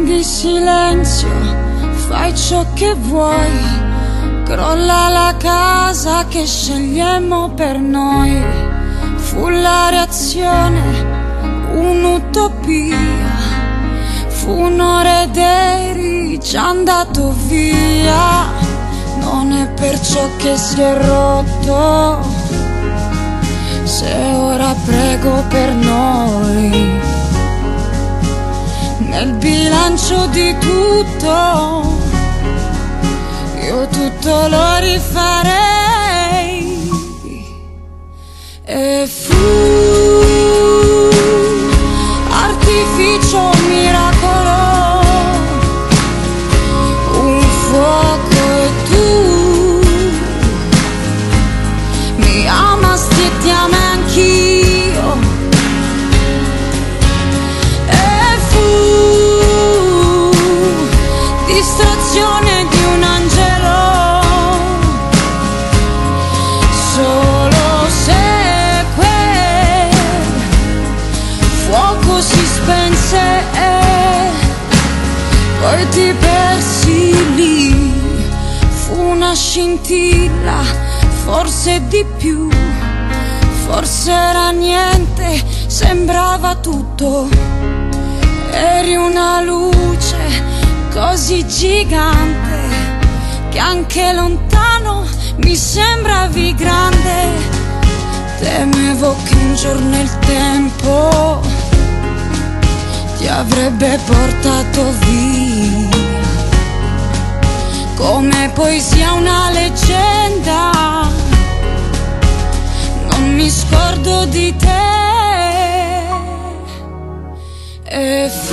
di silenzio, fai ciò che vuoi. Crolla la casa che scegliemmo per noi. Fu la reazione, un'utopia. Fu un'ora ed eri già andato via. Non è perciò che si è rotto, se ora prego per noi. Nel bilancio di tutto io tutto lo rifarei. E fu artificio, miracolo, un fuoco e tu mi amasti e ti ami anch'io. E fu distrazione di un angelo, solo se quel fuoco si spense e poi ti persi lì. Fu una scintilla, forse di più, forse era niente, sembrava tutto. Eri una luce così gigante che anche lontano mi sembravi grande. Temevo che un giorno il tempo ti avrebbe portato via, come poesia una leggenda. Non mi scordo di te. E fu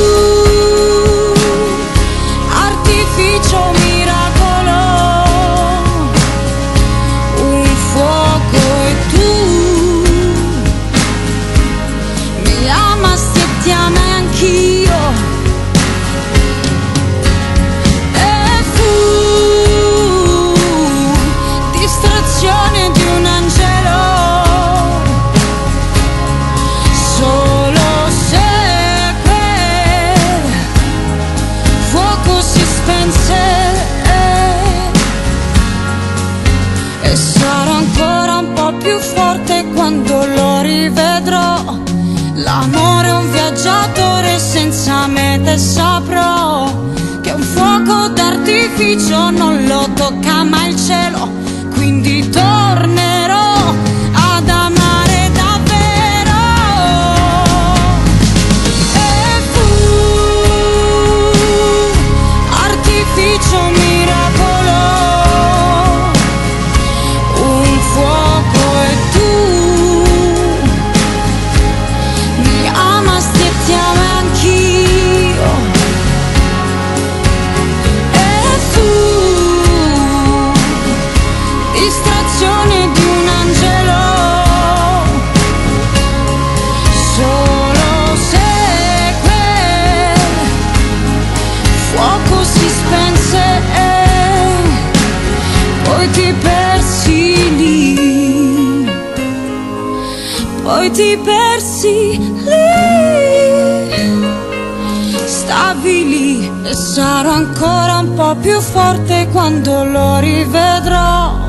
artificio, miracolo, un fuoco e tu mi amasti e ti ami anch'io. E fu distrazione di un angelo, solo se quel fuoco si spense e sarò ancora un po' più forte quando lo rivedrò. L'amore è un viaggiatore senza mete, saprò che un fuoco d'artificio non lo tocca mai il cielo, quindi tornerò ad amare davvero. E fu artificio, miracolo, un fuoco e tu mi amasti e ti ami anch'io. E fu distrazione di un angelo, solo se quel fuoco si spense e poi ti persi lì, poi ti persi lì. Stavi lì e sarò ancora un po' più forte quando lo rivedrò.